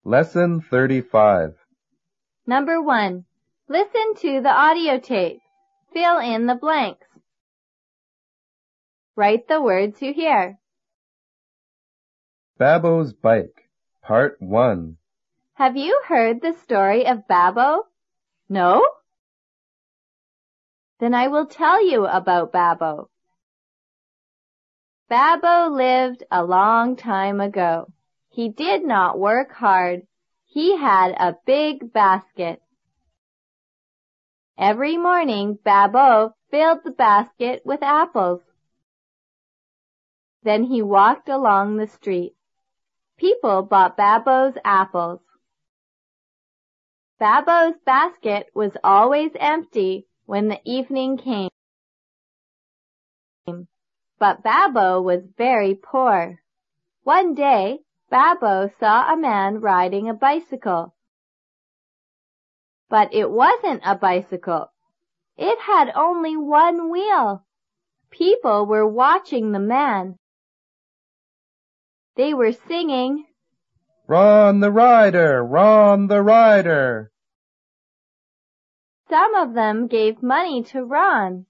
Lesson 35. Number 1. Listen to the audio tape. Fill in the blanks. Write the words you hear. Babo's Bike, Part 1. Have you heard the story of Babo? No? Then I will tell you about Babo. Babo lived a long time ago. He did not work hard. He had a big basket. Every morning, Babo filled the basket with apples. Then he walked along the street. People bought Babo's apples. Babo's basket was always empty when the evening came. But Babo was very poor. One day, Babo saw a man riding a bicycle. But it wasn't a bicycle. It had only one wheel. People were watching the man. They were singing, "Ron the rider, Ron the rider." Some of them gave money to Ron.